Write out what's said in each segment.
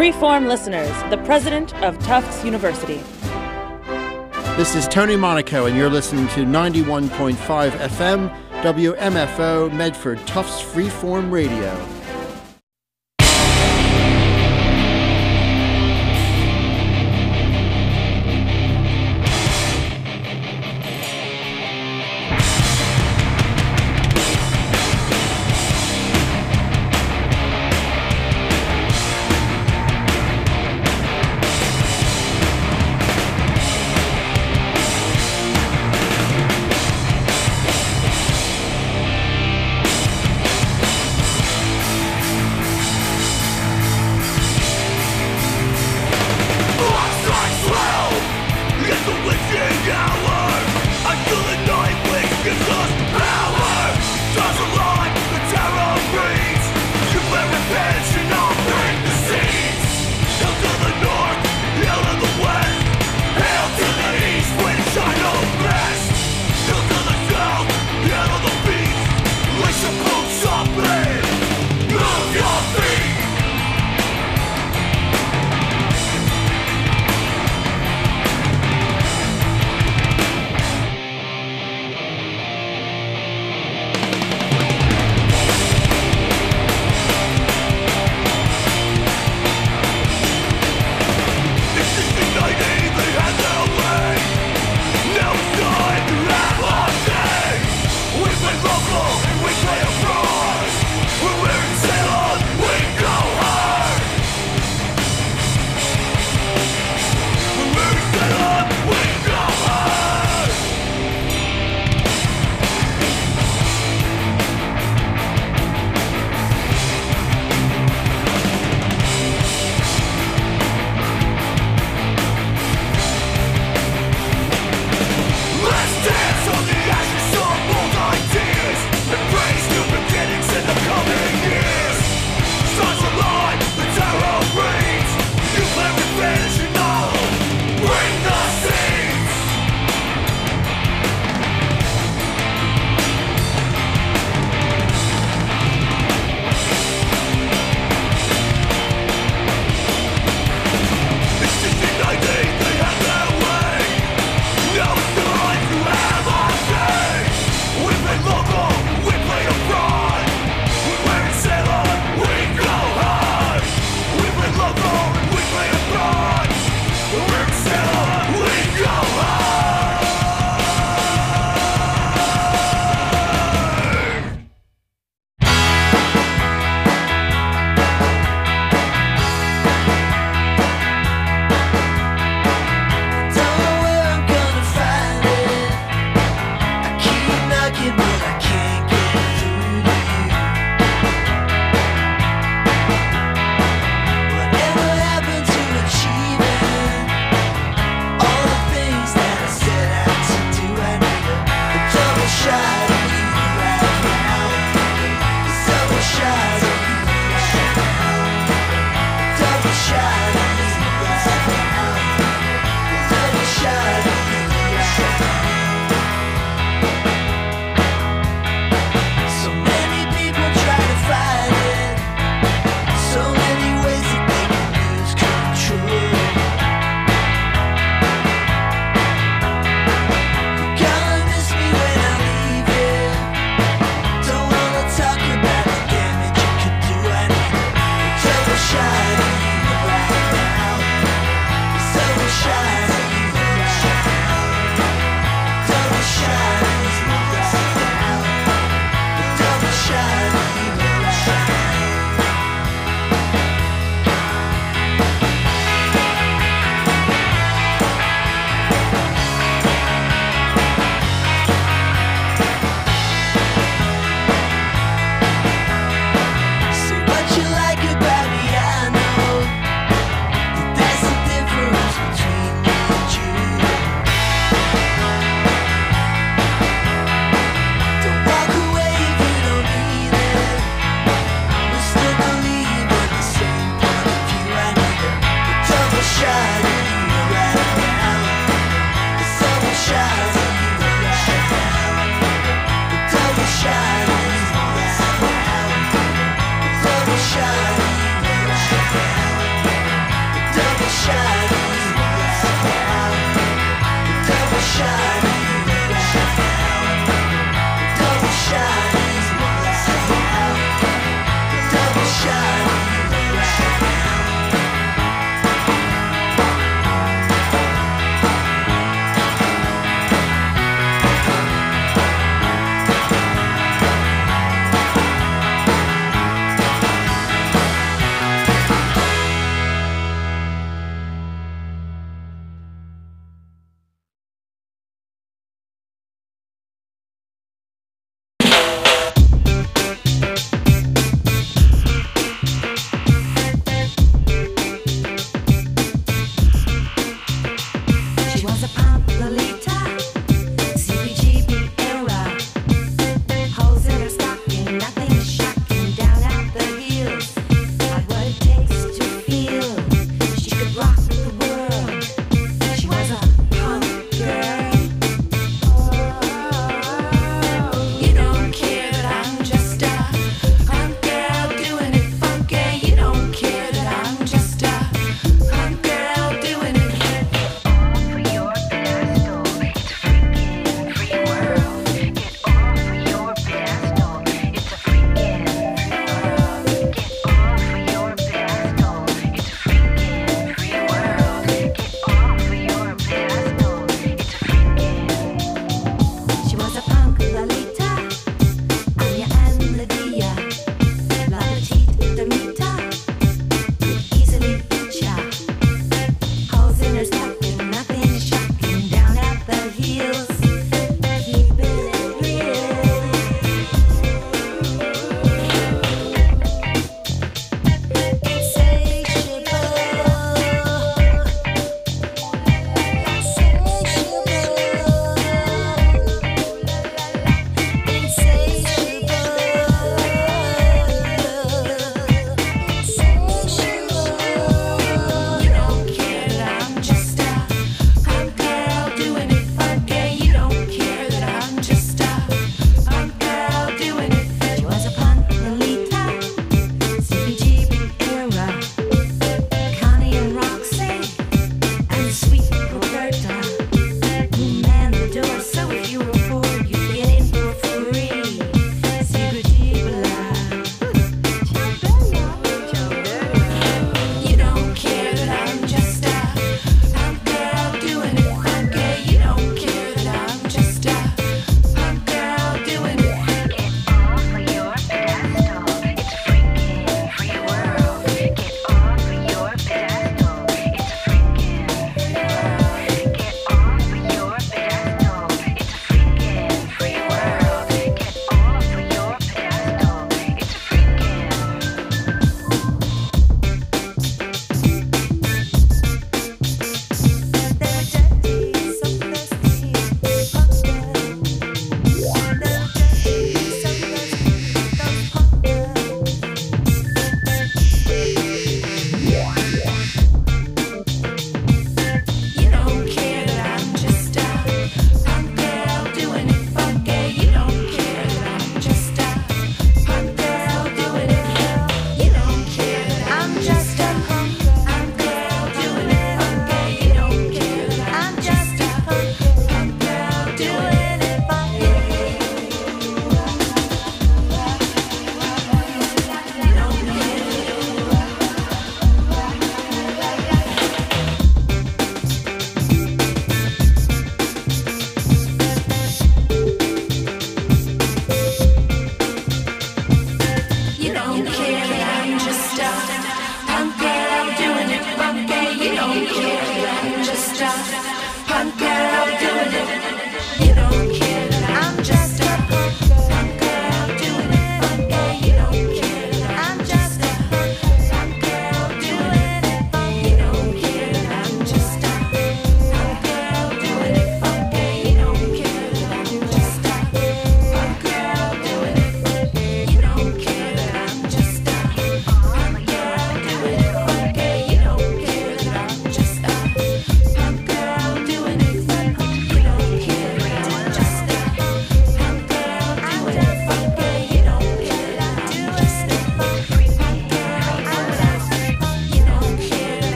Freeform listeners, the president of Tufts University. This is Tony Monaco, and you're listening to 91.5 FM, WMFO, Medford, Tufts Freeform Radio.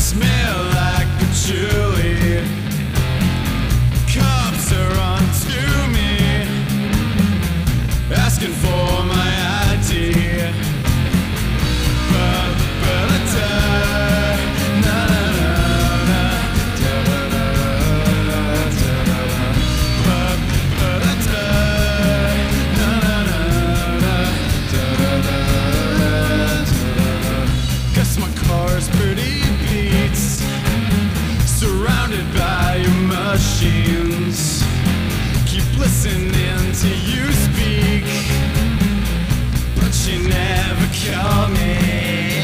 smell like patchouli. Cops are on to me, asking for my ID. Guess my car's pretty beat, surrounded by your machines. Keep listening to you speak, but you never call me.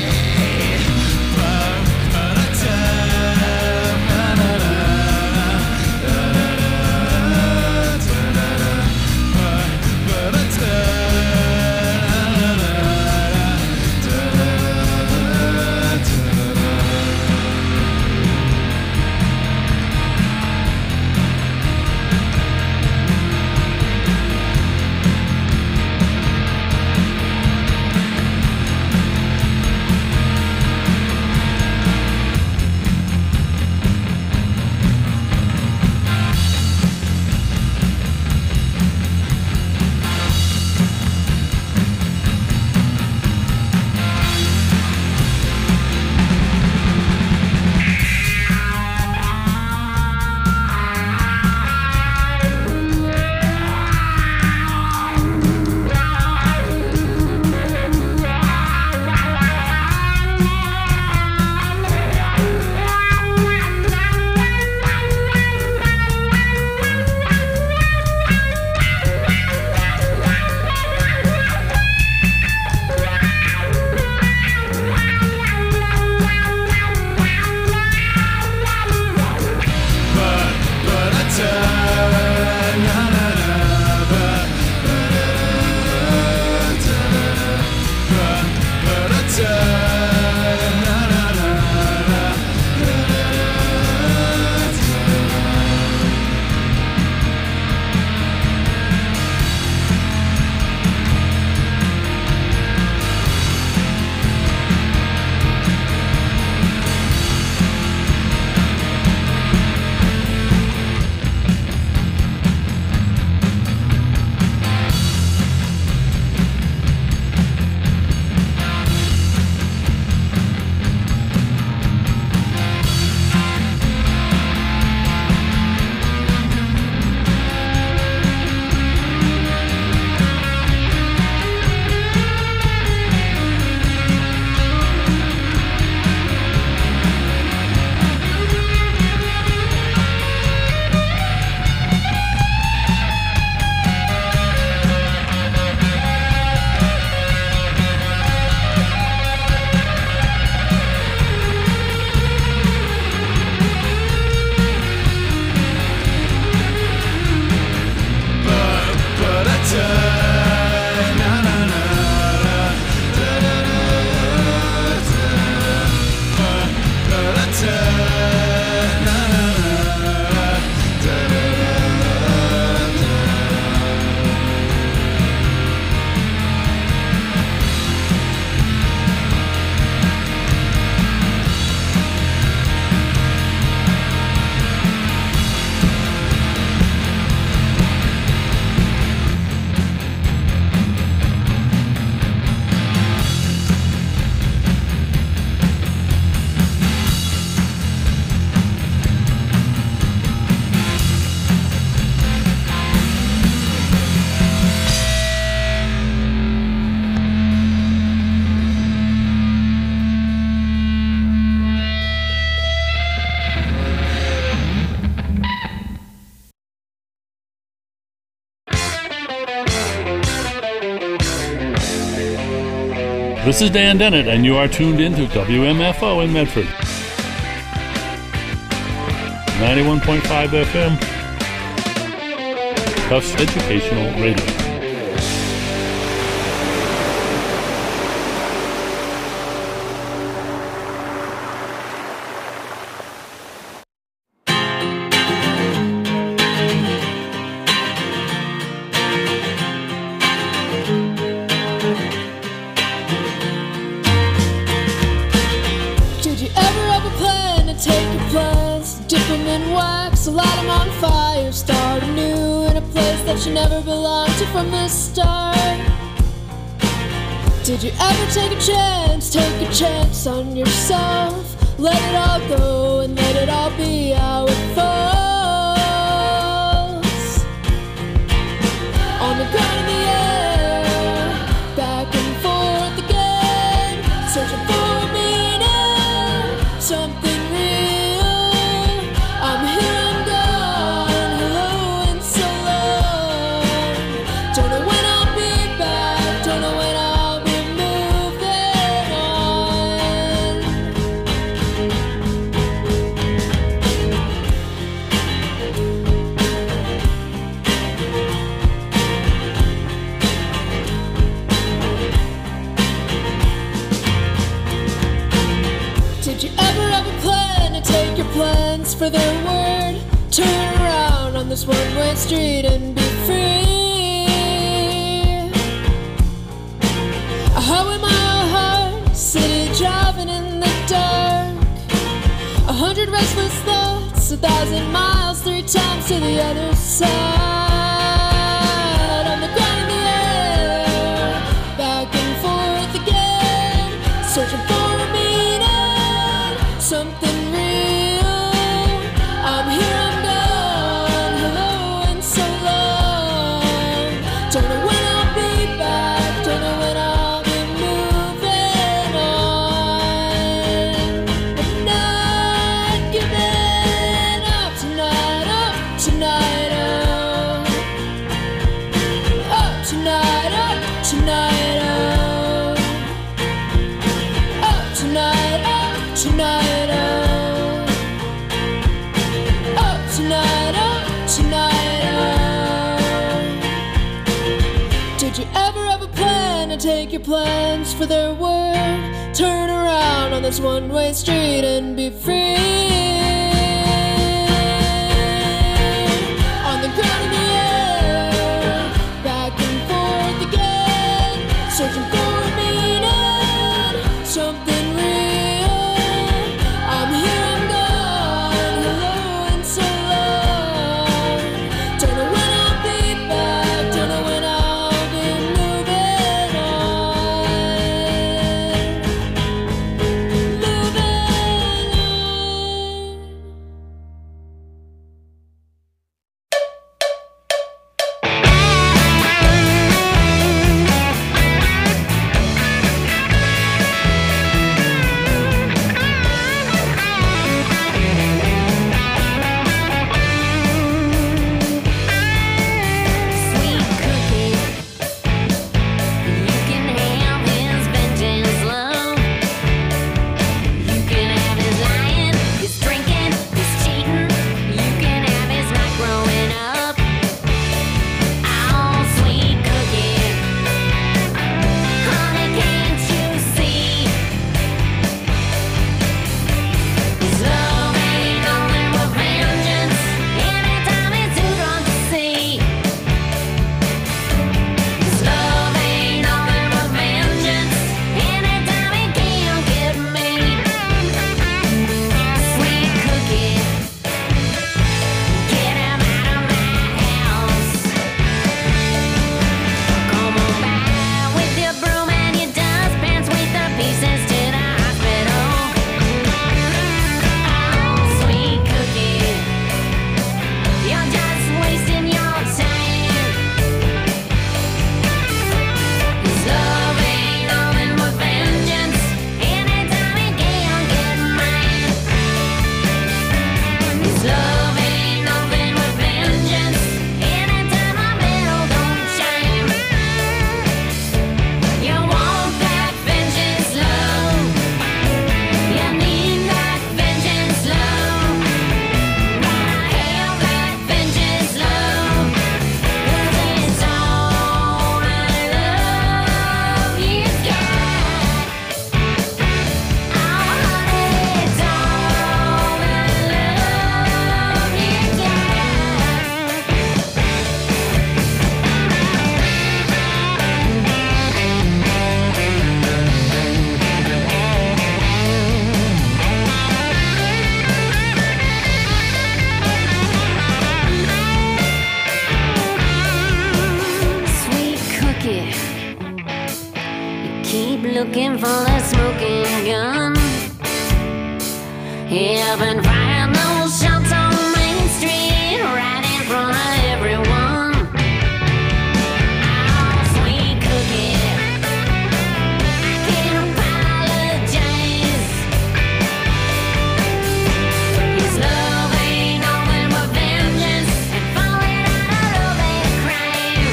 This is Dan Dennett, and you are tuned in to WMFO in Medford. 91.5 FM, Tufts Educational Radio. Did you ever have a plan that you never belonged to from the start? Did you ever take a chance on yourself? Let it all go and let it all be how it falls. On the ground in the air, back and forth again, searching for a meaning, something real. I'm here, I'm gone, hello and so long. Don't know when I'll be back, don't know when I'll be moving on. Did you ever have a plan to take your plans for their word? Turn around on this one-way street and be free. A highway mile high, city driving in the dark. 100 restless thoughts, 1,000 miles, 3 times to the other side. On the ground in the air, back and forth again, searching for a meaning, something real. I'm here, I'm gone, hello and so long. Don't know when I'll be back, don't know when I'll be moving on. I'm not giving up tonight, oh, tonight, oh. Oh, tonight, oh, tonight, oh. Oh, tonight, oh, tonight, oh. Oh, tonight, oh, tonight, oh. Did you ever have a plan to take your plans for their word? Turn around on this one-way street and be free. On the ground in the air, back and forth again, searching for a meaning, something real. I'm here, I'm gone, hello and so long. Don't know when I'll be back, don't know when I'll be moving on. Moving on. looking for a smoking gun. I've been firing those shots on Main Street, right in front of everyone. Oh, sweet cookie, I can't apologize. His love ain't nothing but vengeance and falling out of love ain't a crime.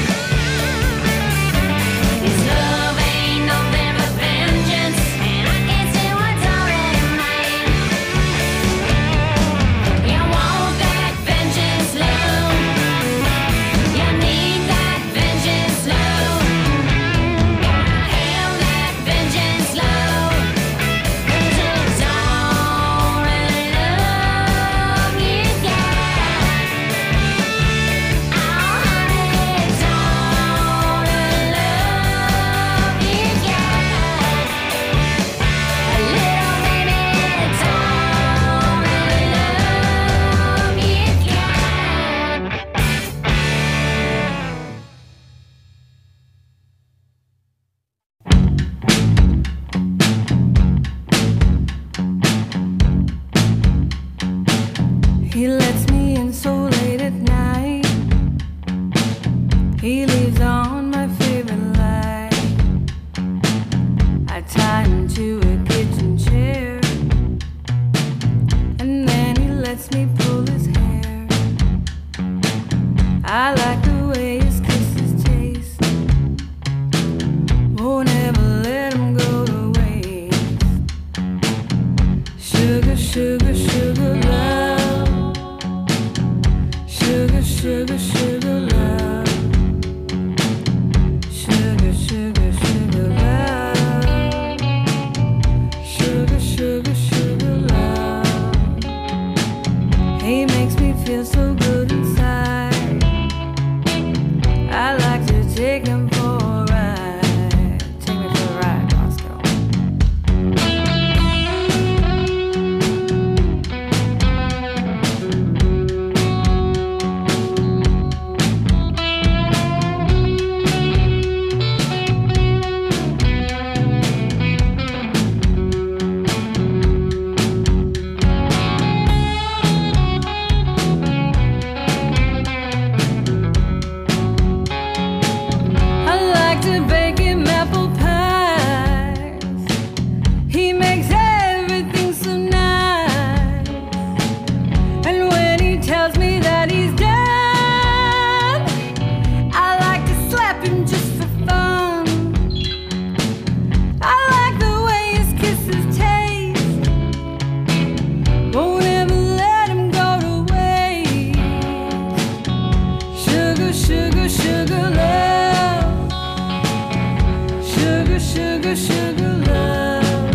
His love ain't nothing but vengeance, and I can't say what's already mine. You want that vengeance, love. You need that vengeance, love. Gotta have that vengeance, love. 'Cause it's all the love you got. Oh, honey, it's all the love you got. Little baby, it's all the love you got. He lets me in so late at night. He leaves on my favorite light. I tie him to a kitchen chair, and then he lets me pull his hair. I like the way his kisses taste. Won't ever let him go to waste. Sugar, sugar, sugar love. Sugar, sugar, sugar love. Sugar, sugar, sugar love. Sugar, sugar, sugar love. He makes me feel so good inside. I like to take him for a ride. Take me for a ride, Roscoe. I like to bake him apple pies. He makes everything so nice. And when he tells me that he's done, I like to slap him just for fun. I like the way his kisses taste. Won't ever let him go to waste. Sugar, sugar, sugar love. Sugar, sugar, sugar love.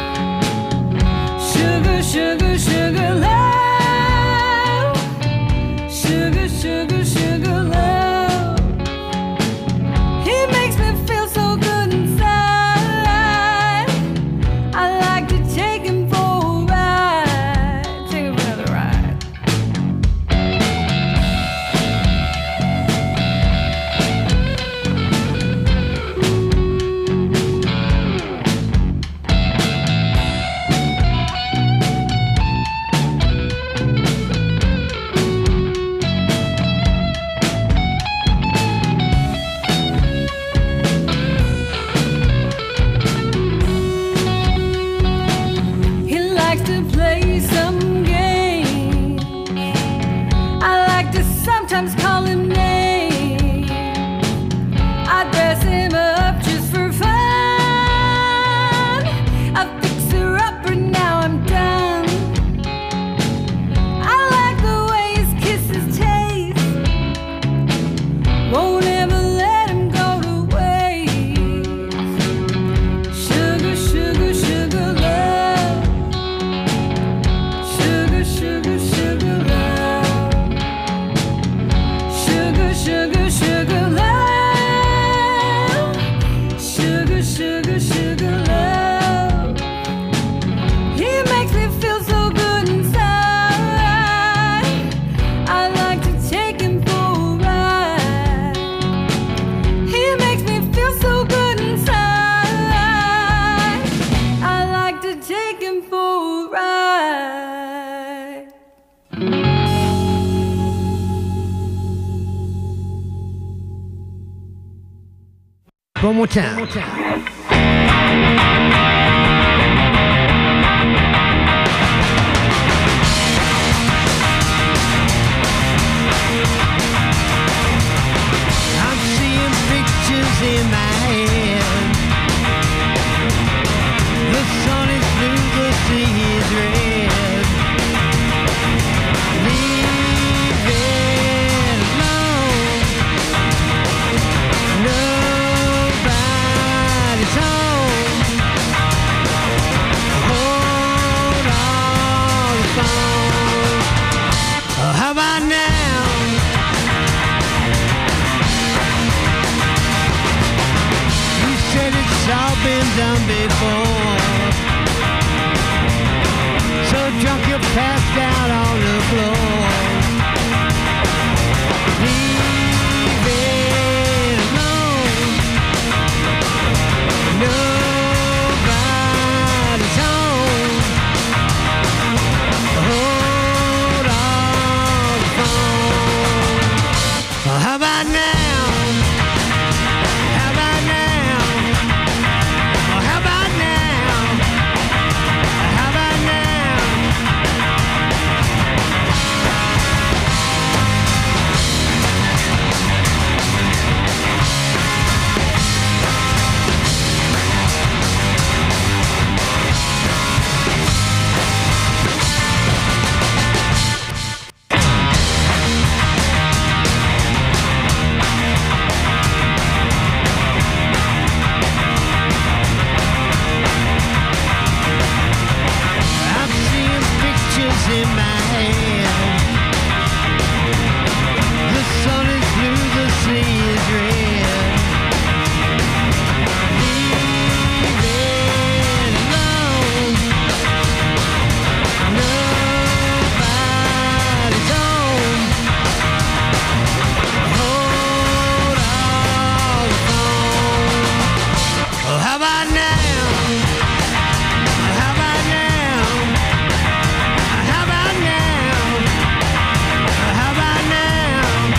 Sugar, sugar, sugar love. Sugar, sugar, sugar love. He makes me feel so good inside. I like to take him for a ride. Take him for another ride. He likes to play some games. I like to sometimes call him names. I dress him up just for fun. I fix her up and now I'm done. I like the way his kisses taste. Won't ever let him go to waste. Sugar, sugar, sugar love. Sugar, sugar, sugar love. One more time. I'm seeing pictures in my head. The sun is blue, the sea is red. Leave it alone. Nobody's home. Hold on the phone. How about now? You said it's all been done before. So drunk you passed out on the floor. Leave it alone. Nobody's home. Hold on the phone. How about now? How about now? How about now? How about now? I'm seeing pictures in my head. The sun is blue, the sea is red. Leave it alone. Nobody's home. Hold on the phone. How about now? How about now? How about now? How about now?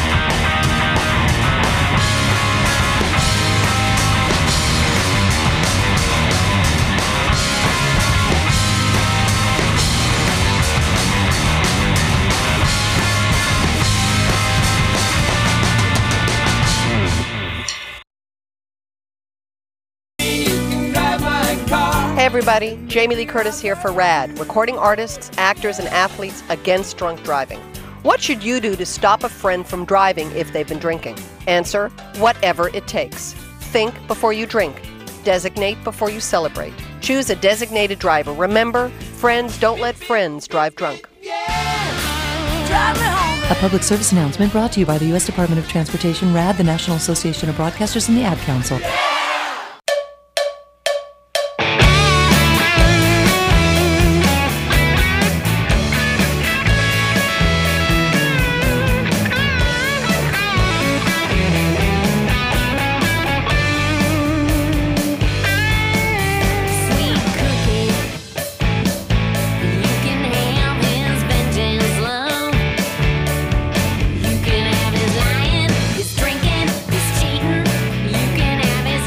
Hey everybody, Jamie Lee Curtis here for RAD, recording artists, actors, and athletes against drunk driving. What should you do to stop a friend from driving if they've been drinking? Answer, whatever it takes. Think before you drink. Designate before you celebrate. Choose a designated driver. Remember, friends don't let friends drive drunk. A public service announcement brought to you by the U.S. Department of Transportation, RAD, the National Association of Broadcasters, and the Ad Council. Sweet cookie, you can have his vengeance, love. You can have his lying, his drinking, his cheating. You can have his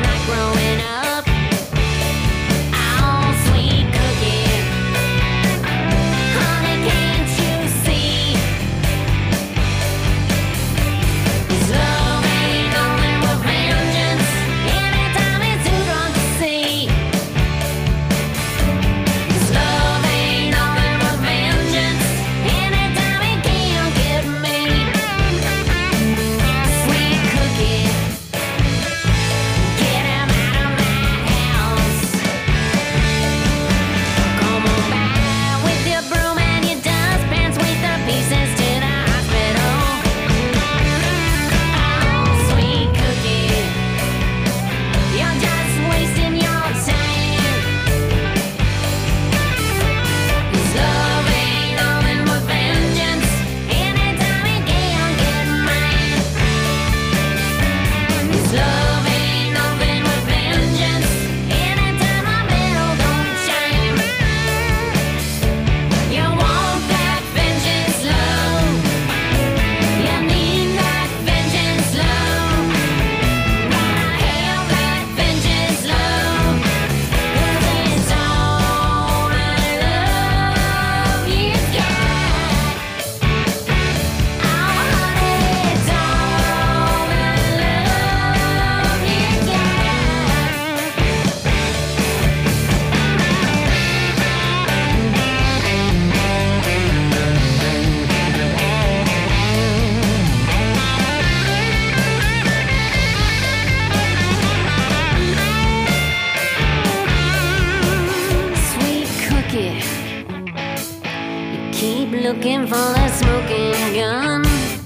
looking for the smoking gun.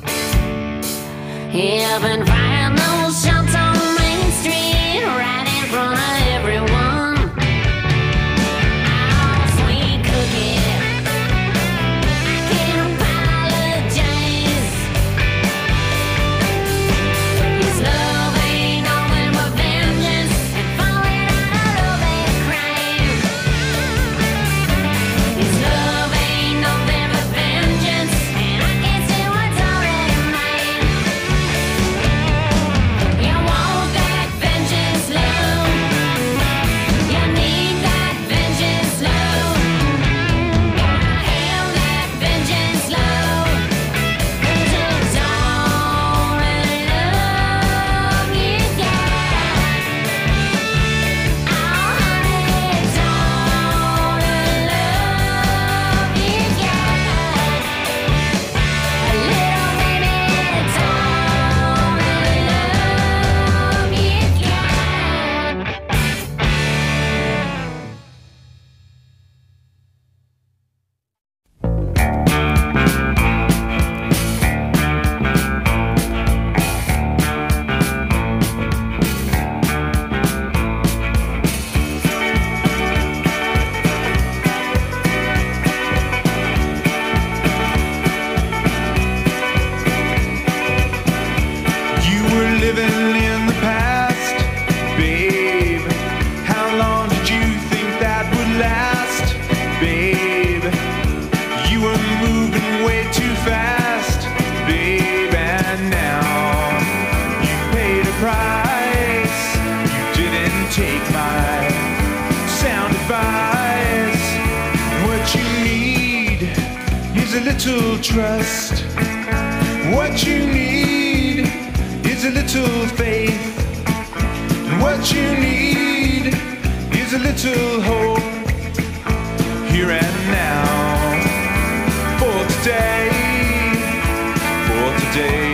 Yeah, I've been firing those shots on Main Street, right in front of everyone. Oh, sweet cookie, I can't apologize. His love ain't nothing but vengeance and falling out of love ain't a crime. His love ain't nothing but vengeance, and I can't say what's already mine. You want that vengeance love, you need that vengeance love, gotta have that vengeance love, 'cause it's all the love you got. Oh honey, it's all the love you got. Little baby, it's all the love you got. You were living in the past, babe. How long did you think that would last, babe? You were moving way too fast, babe. And now you paid a price. You didn't take my sound advice. What you need is a little trust. What you need is a little faith. And what you need is a little hope. Here and now. For today. For today.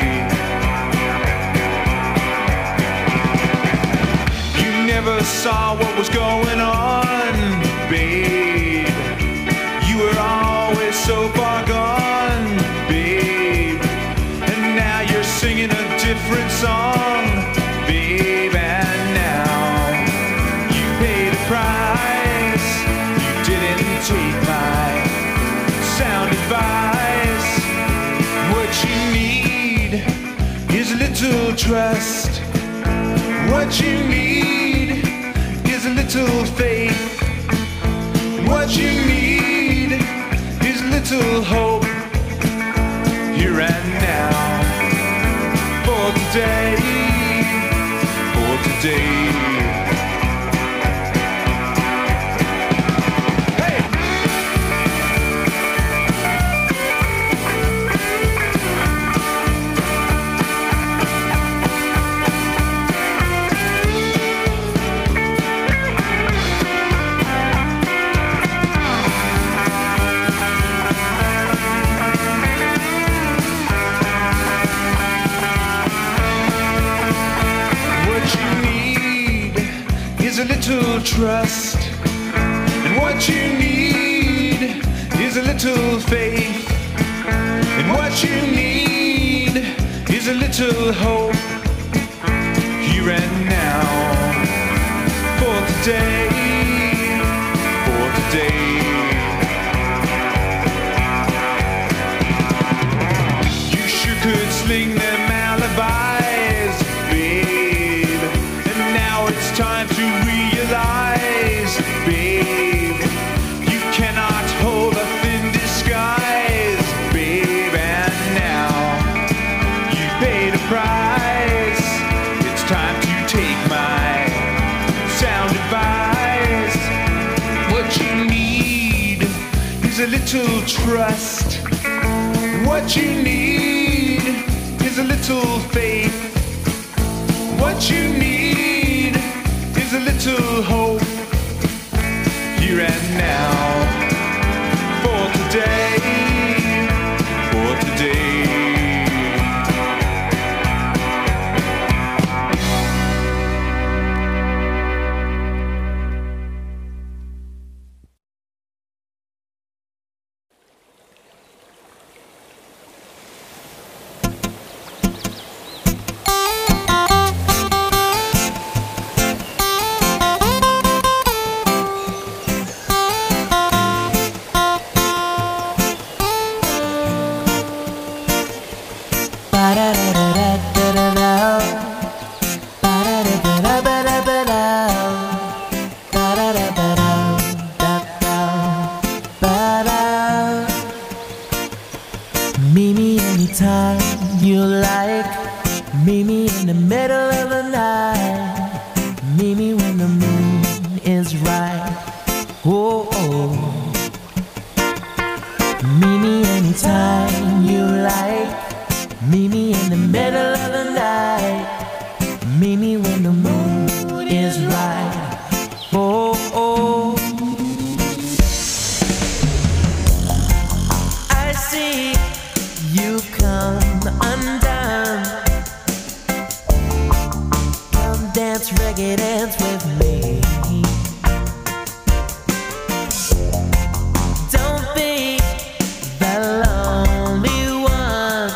You never saw what was going on, babe. You were always so far gone, babe. And now you're singing a different song, babe. And now you paid a price. You didn't take my sound advice. What you need is a little trust. What you need is a little faith. What you need is a little hope. Here and now. For today. For today. Hey! What you need is a little trust. And what you need is a little faith. And what you need is a little hope. Here and now. For today. For today. You sure could sling them alibis, babe. And now it's time to realize, babe, you cannot hold a thin disguise, babe. And now you paid a price. It's time to take my sound advice. What you need is a little trust. What you need is a little faith. What you need is a little hope. Here and now. For today. For today. Meet me anytime you like. Meet me in the middle of the night. Meet me when the moon is right. Oh, oh. Meet me anytime you like. Meet me in the middle of the night. Meet me when the moon is right. Oh, oh. I see you come undone. Come dance, reggae dance with me. Don't be the lonely one.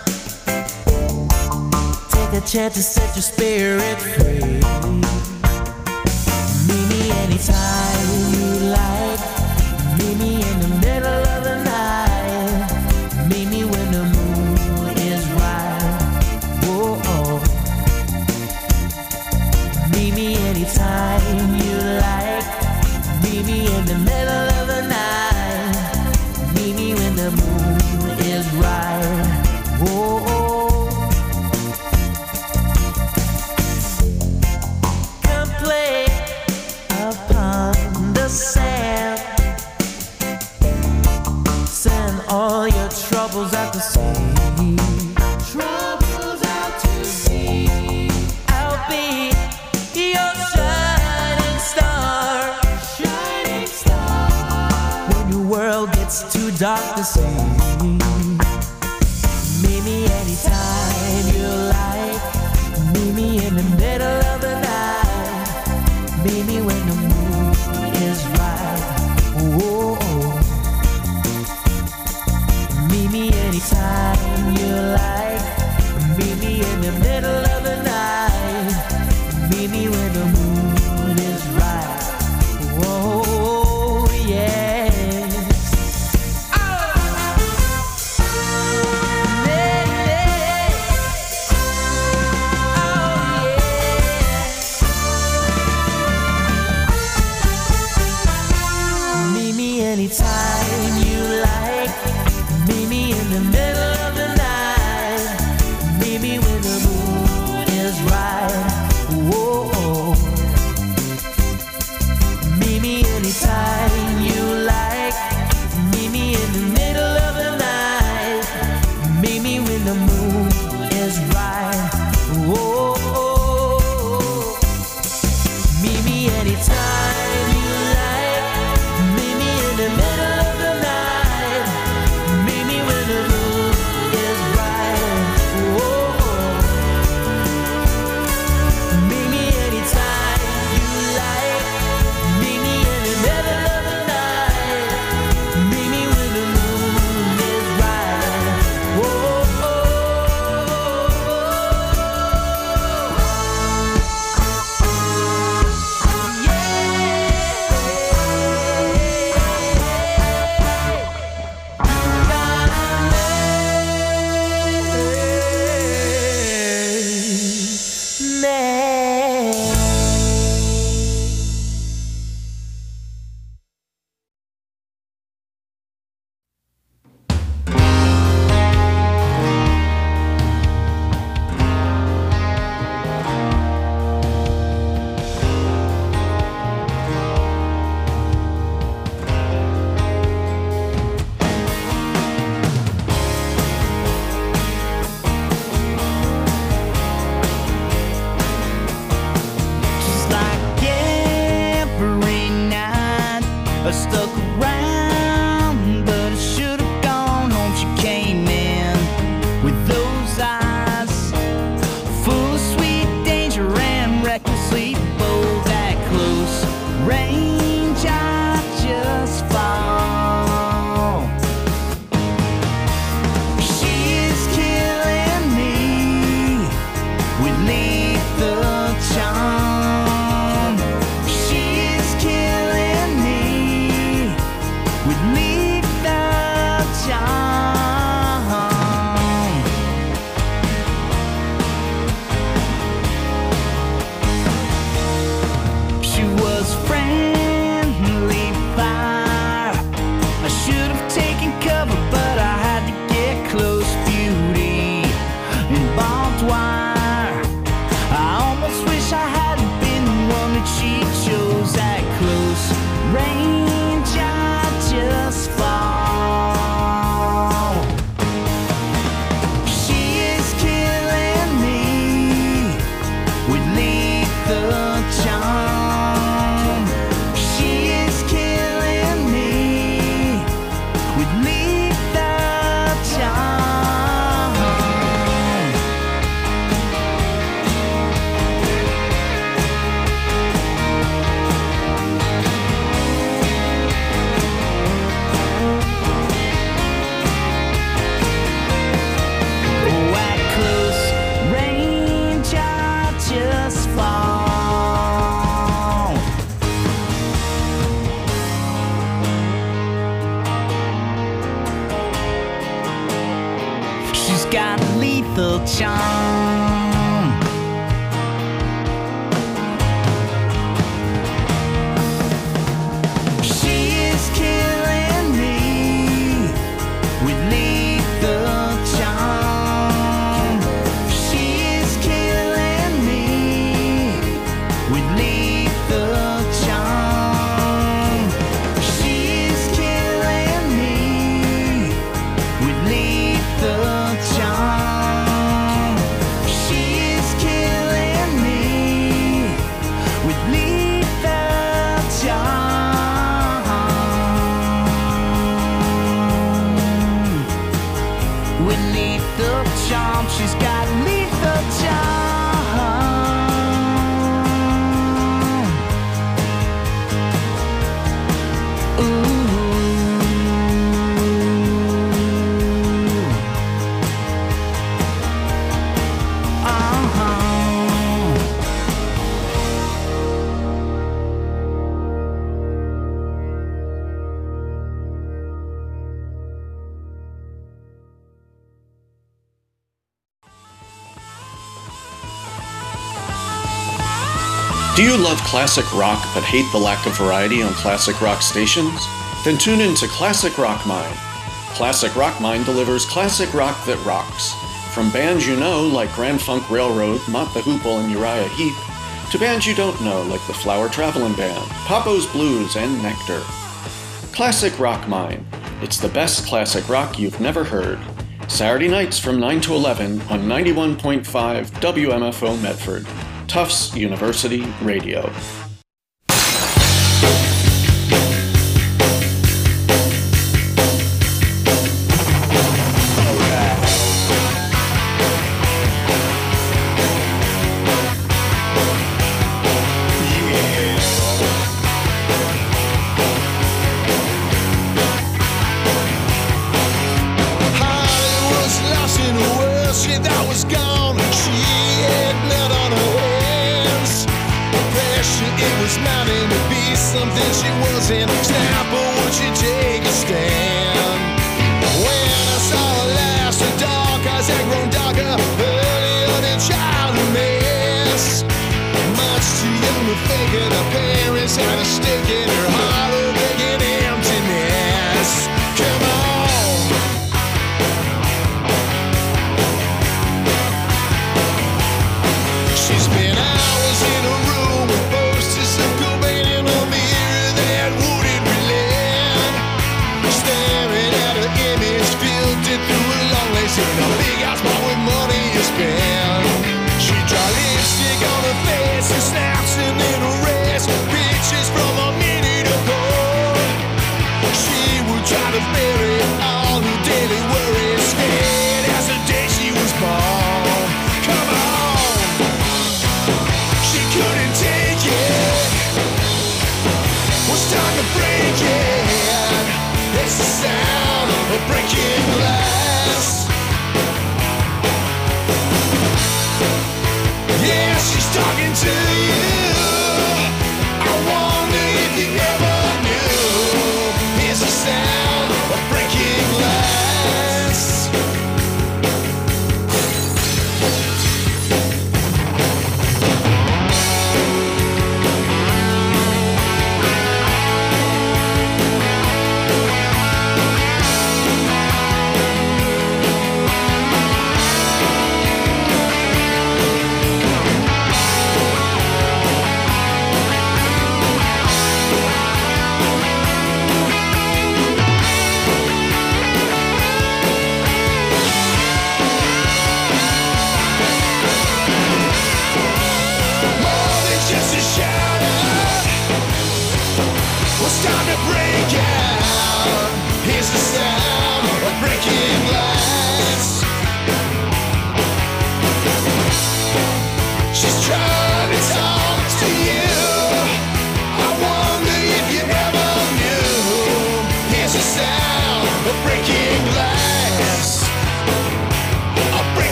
Take a chance to set your spirit free. Meet me anytime you like. Meet me in the middle of the night. Meet me when the moon is right. Whoa, oh. Meet me anytime you like. Meet me in the middle of the night. Meet me when the moon is right. Whoa, oh. Come play upon the sand. Send all your troubles out to sea. Troubles out to sea. I'll be your shining star. Shining star. When your world gets too dark to see. Meet me anytime you like. Meet me in the middle of the night. Meet me when the moon is right. Whoa, oh. Meet me anytime you like. Meet me in the middle of the night. Meet me when the moon is right. Whoa, yes. Oh. Yeah, yeah. Oh, yeah. Meet me anytime you like. Meet me in the middle of the night. Meet me when the moon is right. Whoa, oh. she's got lethal charm. She is killing me with lethal charm. She is killing me with lethal charm. She is killing me with lethal charm. She is killing me with lethal charm. With lethal charm, she's got lethal charm. Ooh. Do you love classic rock but hate the lack of variety on classic rock stations? Then tune in to Classic Rock Mind. Classic Rock Mind delivers classic rock that rocks. From bands you know like Grand Funk Railroad, Mott the Hoople, and Uriah Heep, to bands you don't know like the Flower Traveling Band, Papo's Blues, and Nectar. Classic Rock Mind. It's the best classic rock you've never heard. Saturday nights from 9 to 11 on 91.5 WMFO Medford. Tufts University Radio. Something she wasn't. Snap, or would she take a stand? When I saw her last, her dark eyes had grown darker, earlier than child mess. Much too young to think it, her parents had a stake in her heart, a begging emptiness. Come on. She's been hours in a room with posters of Cobain in a mirror that wouldn't relent. Staring at her image, filtered through a long lace in a big house bought with money you spend. She draw lipstick on her face and snaps a little rest. Pictures from a minute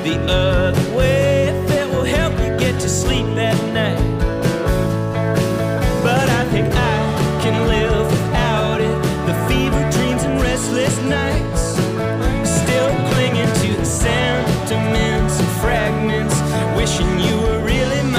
the other way if it will help you get to sleep at night. But I think I can live without it. The fever dreams and restless nights, still clinging to the sentiments and fragments, wishing you were really mine.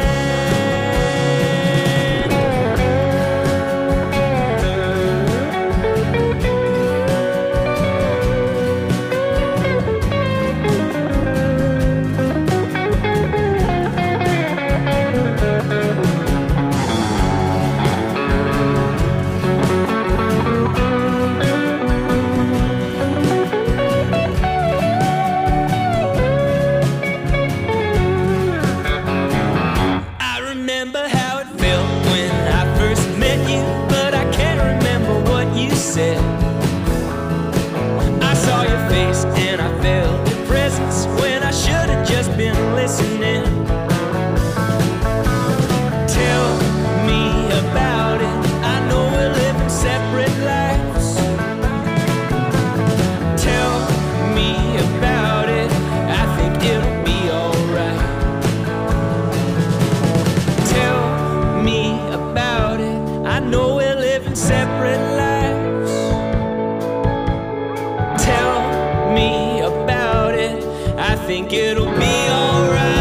I saw your face and I felt your presence when I should have just been listening. Tell me about it. I know we're living separate lives. Tell me about it. I think it'll be alright. Tell me about it. I know we're living separate lives. I think it'll be alright.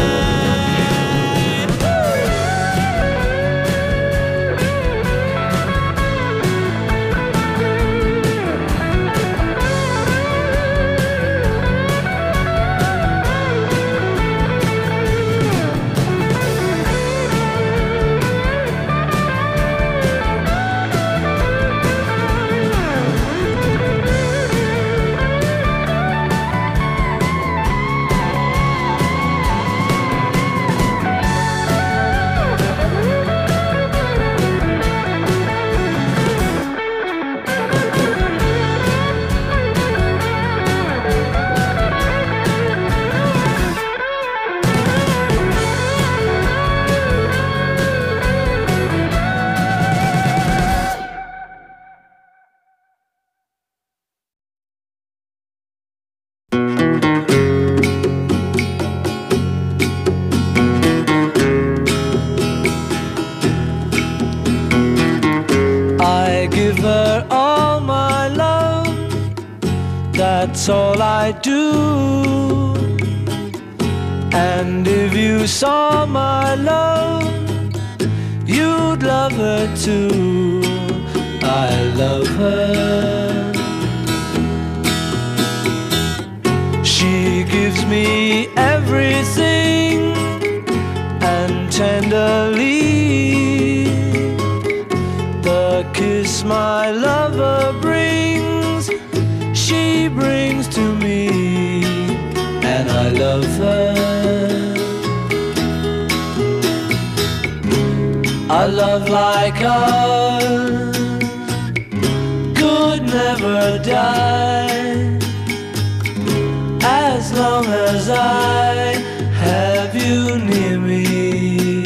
That's all I do. And if you saw my love, you'd love her too. I love her. She gives me everything, and tenderly the kiss my lover brings, she brings to me, and I love her. A love like ours could never die, as long as I have you near me.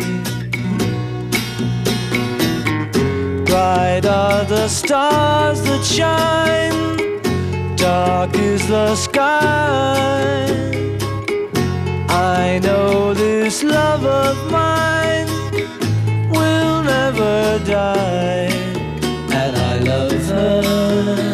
Bright are the stars that shine, dark is the sky. I know this love of mine will never die, and I love her.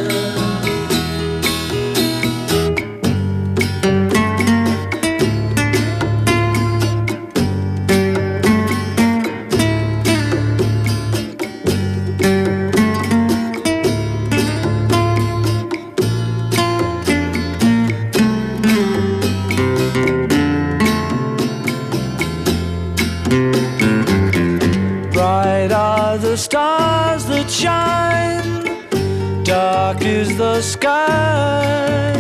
The stars that shine, dark is the sky.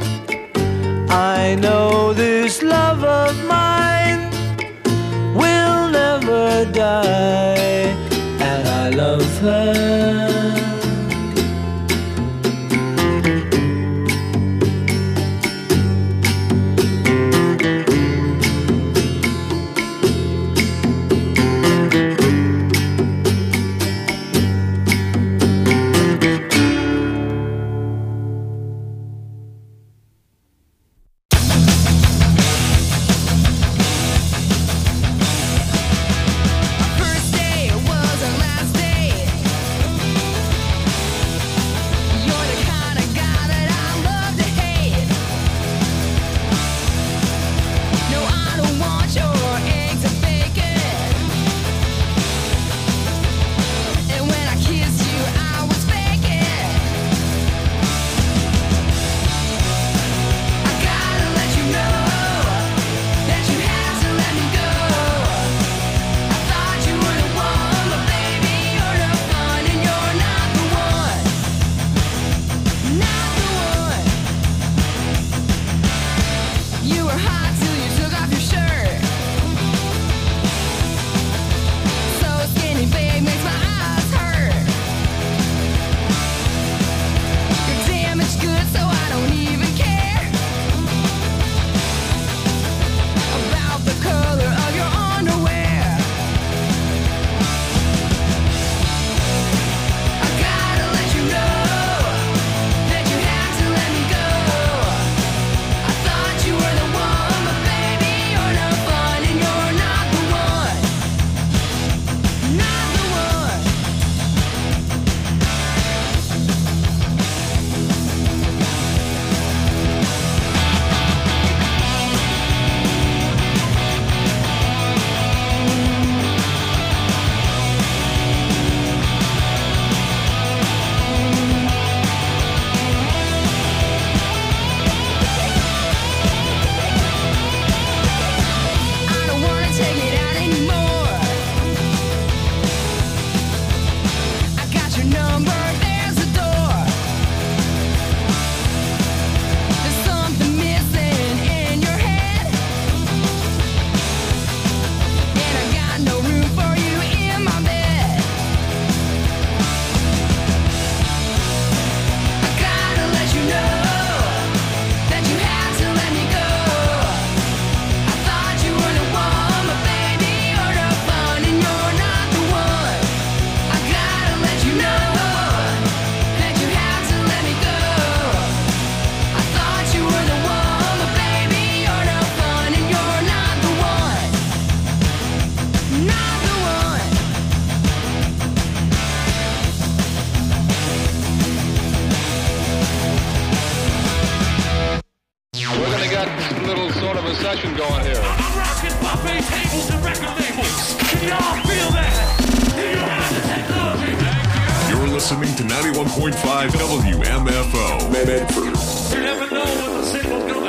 I know this love of mine will never die, and I love her. sort of a session going here. I'm rocking buffet tables and record labels. Can y'all feel that? Do you have the technology? Thank you. You're listening to 91.5 WMFO, Medford. You never know when the signal's gonna